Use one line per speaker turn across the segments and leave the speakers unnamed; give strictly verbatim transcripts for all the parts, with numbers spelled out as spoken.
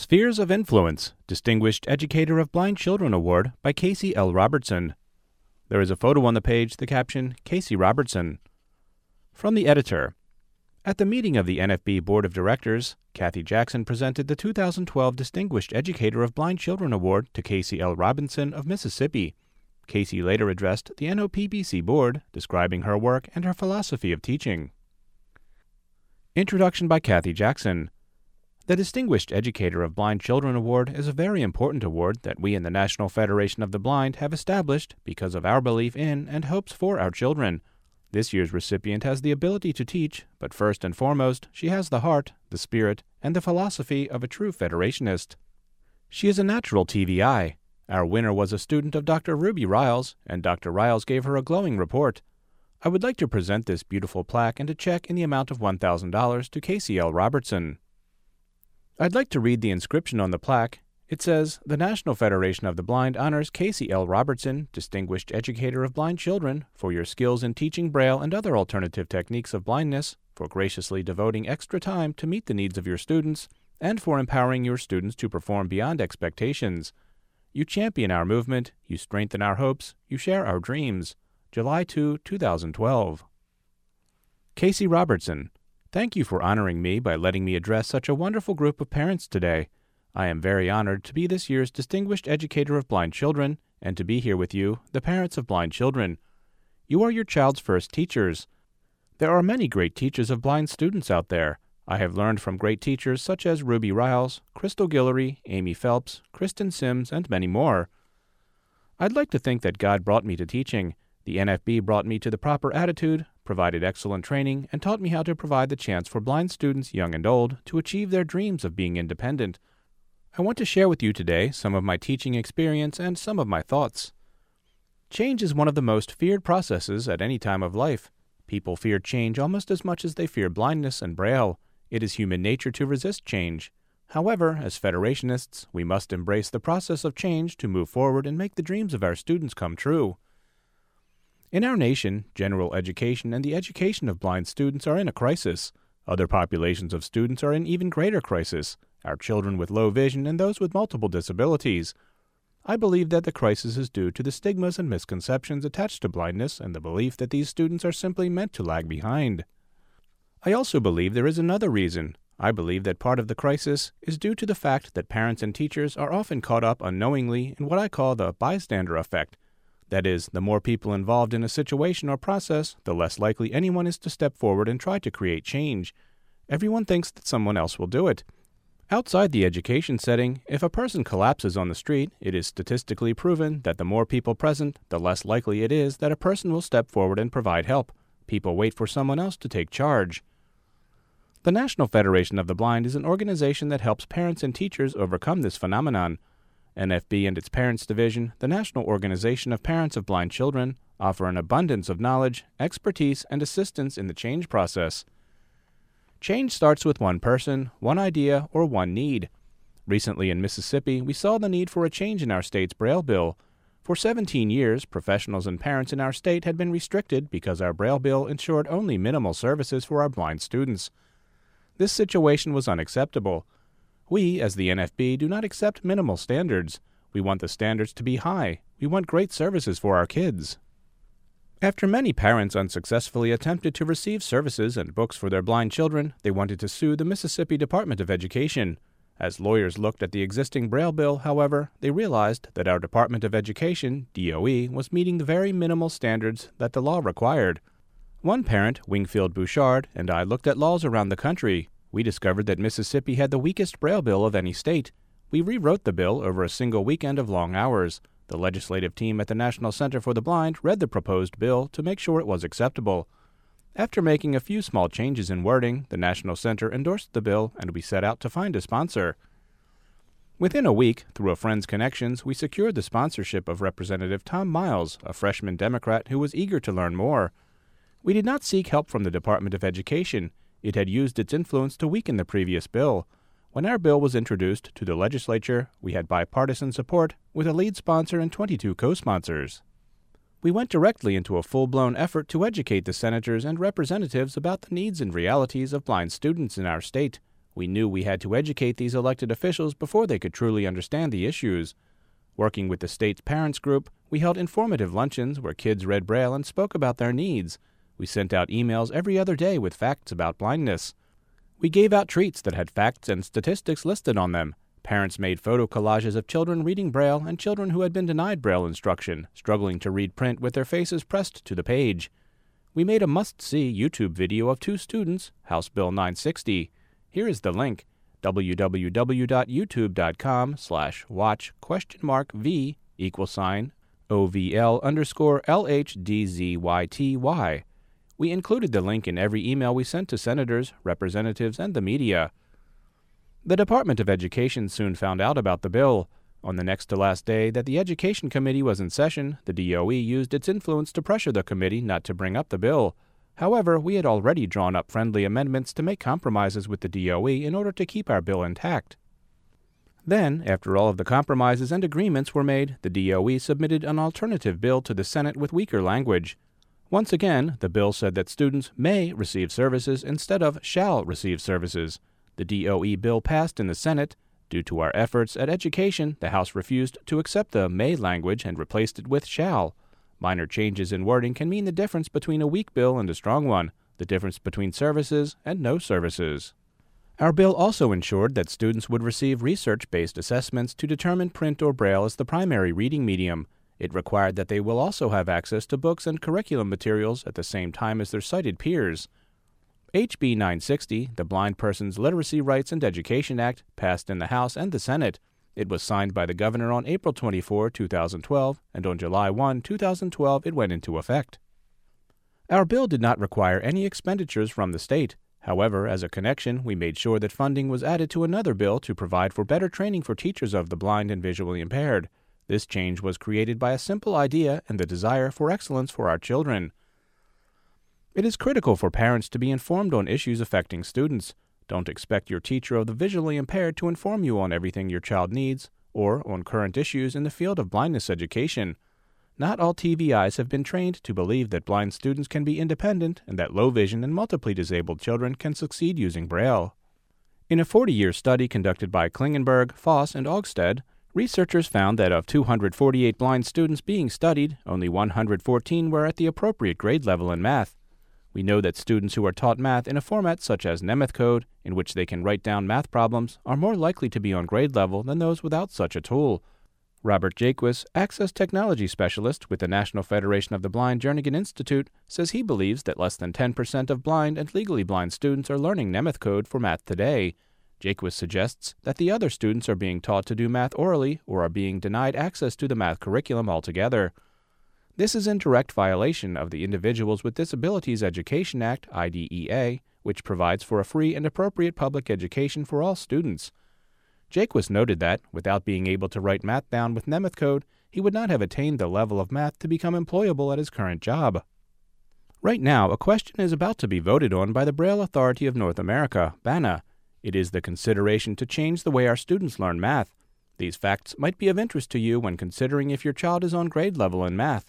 Spheres of Influence, Distinguished Educator of Blind Children Award by Casey L. Robertson. There is a photo on the page, the caption, Casey Robertson. From the editor. At the meeting of the N F B Board of Directors, Kathy Jackson presented the two thousand twelve Distinguished Educator of Blind Children Award to Casey L. Robinson of Mississippi. Casey later addressed the N O P B C Board, describing her work and her philosophy of teaching. Introduction by Kathy Jackson. The Distinguished Educator of Blind Children Award is a very important award that we in the National Federation of the Blind have established because of our belief in and hopes for our children. This year's recipient has the ability to teach, but first and foremost, she has the heart, the spirit, and the philosophy of a true Federationist. She is a natural T V I. Our winner was a student of Doctor Ruby Riles, and Doctor Riles gave her a glowing report. I would like to present this beautiful plaque and a check in the amount of one thousand dollars to Casey L. Robertson. I'd like to read the inscription on the plaque. It says, "The National Federation of the Blind honors Casey L. Robertson, Distinguished Educator of Blind Children, for your skills in teaching Braille and other alternative techniques of blindness, for graciously devoting extra time to meet the needs of your students, and for empowering your students to perform beyond expectations. You champion our movement, you strengthen our hopes, you share our dreams." July second, two thousand twelve. Casey Robertson. Thank you for honoring me by letting me address such a wonderful group of parents today. I am very honored to be this year's Distinguished Educator of Blind Children and to be here with you, the parents of blind children. You are your child's first teachers. There are many great teachers of blind students out there. I have learned from great teachers such as Ruby Riles, Crystal Guillory, Amy Phelps, Kristen Sims, and many more. I'd like to think that God brought me to teaching. The N F B brought me to the proper attitude, provided excellent training, and taught me how to provide the chance for blind students, young and old, to achieve their dreams of being independent. I want to share with you today some of my teaching experience and some of my thoughts. Change is one of the most feared processes at any time of life. People fear change almost as much as they fear blindness and Braille. It is human nature to resist change. However, as Federationists, we must embrace the process of change to move forward and make the dreams of our students come true. In our nation, general education and the education of blind students are in a crisis. Other populations of students are in even greater crisis, our children with low vision and those with multiple disabilities. I believe that the crisis is due to the stigmas and misconceptions attached to blindness and the belief that these students are simply meant to lag behind. I also believe there is another reason. I believe that part of the crisis is due to the fact that parents and teachers are often caught up unknowingly in what I call the bystander effect. That is, the more people involved in a situation or process, the less likely anyone is to step forward and try to create change. Everyone thinks that someone else will do it. Outside the education setting, if a person collapses on the street, it is statistically proven that the more people present, the less likely it is that a person will step forward and provide help. People wait for someone else to take charge. The National Federation of the Blind is an organization that helps parents and teachers overcome this phenomenon. N F B and its parents division, the National Organization of Parents of Blind Children, offer an abundance of knowledge, expertise, and assistance in the change process. Change starts with one person, one idea, or one need. Recently in Mississippi, we saw the need for a change in our state's Braille bill. For seventeen years, professionals and parents in our state had been restricted because our Braille bill ensured only minimal services for our blind students. This situation was unacceptable. We, as the N F B, do not accept minimal standards. We want the standards to be high. We want great services for our kids. After many parents unsuccessfully attempted to receive services and books for their blind children, they wanted to sue the Mississippi Department of Education. As lawyers looked at the existing Braille bill, however, they realized that our Department of Education, D O E, was meeting the very minimal standards that the law required. One parent, Wingfield Bouchard, and I looked at laws around the country. We discovered that Mississippi had the weakest Braille bill of any state. We rewrote the bill over a single weekend of long hours. The legislative team at the National Center for the Blind read the proposed bill to make sure it was acceptable. After making a few small changes in wording, the National Center endorsed the bill, and we set out to find a sponsor. Within a week, through a friend's connections, we secured the sponsorship of Representative Tom Miles, a freshman Democrat who was eager to learn more. We did not seek help from the Department of Education. It had used its influence to weaken the previous bill. When our bill was introduced to the legislature, we had bipartisan support, with a lead sponsor and twenty-two co-sponsors. We went directly into a full-blown effort to educate the senators and representatives about the needs and realities of blind students in our state. We knew we had to educate these elected officials before they could truly understand the issues. Working with the state's parents group, we held informative luncheons where kids read Braille and spoke about their needs. We sent out emails every other day with facts about blindness. We gave out treats that had facts and statistics listed on them. Parents made photo collages of children reading Braille and children who had been denied Braille instruction, struggling to read print with their faces pressed to the page. We made a must-see YouTube video of two students, House Bill nine sixty. Here is the link, www.youtube.com slash watch question mark V equal sign OVL underscore LHDZYTY. We included the link in every email we sent to senators, representatives, and the media. The Department of Education soon found out about the bill. On the next to last day that the Education Committee was in session, the D O E used its influence to pressure the committee not to bring up the bill. However, we had already drawn up friendly amendments to make compromises with the D O E in order to keep our bill intact. Then, after all of the compromises and agreements were made, the D O E submitted an alternative bill to the Senate with weaker language. Once again, the bill said that students may receive services instead of shall receive services. The D O E bill passed in the Senate. Due to our efforts at education, the House refused to accept the may language and replaced it with shall. Minor changes in wording can mean the difference between a weak bill and a strong one, the difference between services and no services. Our bill also ensured that students would receive research-based assessments to determine print or Braille as the primary reading medium. It required that they will also have access to books and curriculum materials at the same time as their sighted peers. H B nine sixty, the Blind Persons Literacy Rights and Education Act, passed in the House and the Senate. It was signed by the governor on April twenty-fourth, two thousand twelve, and on July first, two thousand twelve, it went into effect. Our bill did not require any expenditures from the state. However, as a connection, we made sure that funding was added to another bill to provide for better training for teachers of the blind and visually impaired. This change was created by a simple idea and the desire for excellence for our children. It is critical for parents to be informed on issues affecting students. Don't expect your teacher of the visually impaired to inform you on everything your child needs, or on current issues in the field of blindness education. Not all T V Is have been trained to believe that blind students can be independent and that low vision and multiply disabled children can succeed using Braille. In a forty-year study conducted by Klingenberg, Foss, and Ogsted, researchers found that of two hundred forty-eight blind students being studied, only one hundred fourteen were at the appropriate grade level in math. We know that students who are taught math in a format such as Nemeth Code, in which they can write down math problems, are more likely to be on grade level than those without such a tool. Robert Jaquist, Access Technology Specialist with the National Federation of the Blind Jernigan Institute, says he believes that less than ten percent of blind and legally blind students are learning Nemeth Code for math today. Jaquist suggests that the other students are being taught to do math orally or are being denied access to the math curriculum altogether. This is in direct violation of the Individuals with Disabilities Education Act, I D E A, which provides for a free and appropriate public education for all students. Jaquist noted that, without being able to write math down with Nemeth Code, he would not have attained the level of math to become employable at his current job. Right now, a question is about to be voted on by the Braille Authority of North America, B A N A. It is the consideration to change the way our students learn math. These facts might be of interest to you when considering if your child is on grade level in math.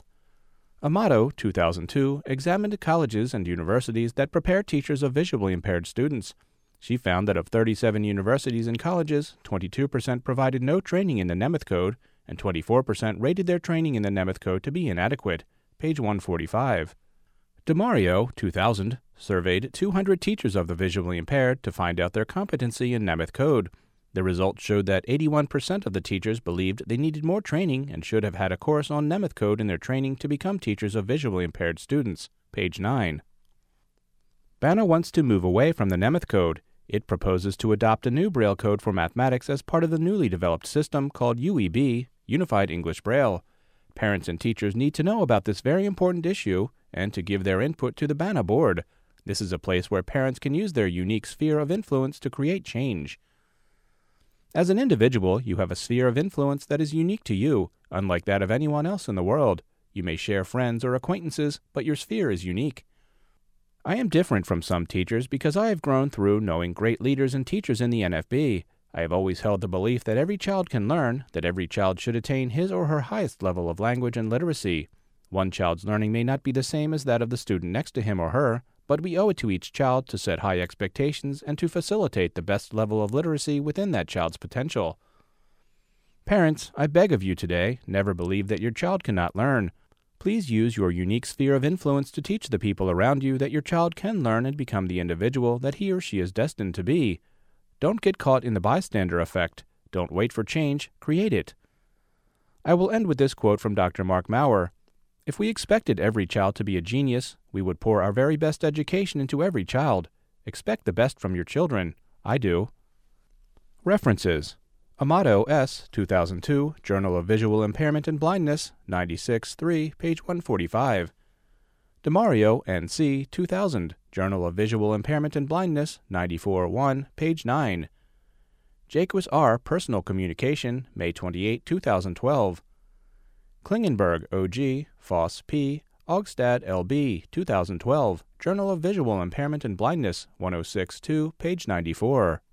Amato, two thousand two, examined colleges and universities that prepare teachers of visually impaired students. She found that of thirty-seven universities and colleges, twenty-two percent provided no training in the Nemeth Code, and twenty-four percent rated their training in the Nemeth Code to be inadequate. Page one forty-five. DeMario, two thousand, surveyed two hundred teachers of the visually impaired to find out their competency in Nemeth Code. The results showed that eighty-one percent of the teachers believed they needed more training and should have had a course on Nemeth Code in their training to become teachers of visually impaired students. Page nine. B A N A wants to move away from the Nemeth Code. It proposes to adopt a new Braille code for mathematics as part of the newly developed system called U E B, Unified English Braille. Parents and teachers need to know about this very important issue and to give their input to the B A N A board. This is a place where parents can use their unique sphere of influence to create change. As an individual, you have a sphere of influence that is unique to you, unlike that of anyone else in the world. You may share friends or acquaintances, but your sphere is unique. I am different from some teachers because I have grown through knowing great leaders and teachers in the N F B. I have always held the belief that every child can learn, that every child should attain his or her highest level of language and literacy. One child's learning may not be the same as that of the student next to him or her, but we owe it to each child to set high expectations and to facilitate the best level of literacy within that child's potential. Parents, I beg of you today, never believe that your child cannot learn. Please use your unique sphere of influence to teach the people around you that your child can learn and become the individual that he or she is destined to be. Don't get caught in the bystander effect. Don't wait for change, create it. I will end with this quote from Doctor Mark Maurer. If we expected every child to be a genius, we would pour our very best education into every child. Expect the best from your children. I do. References: Amato S., two thousand two, Journal of Visual Impairment and Blindness, ninety-six three, page one forty-five. DeMario, N C, two thousand, Journal of Visual Impairment and Blindness, ninety-four one, page nine. Jaques R., Personal Communication, May twenty-eighth, two thousand twelve. Klingenberg, O G, Foss P., Augstad L B, two thousand twelve, Journal of Visual Impairment and Blindness, one oh six two, page ninety-four.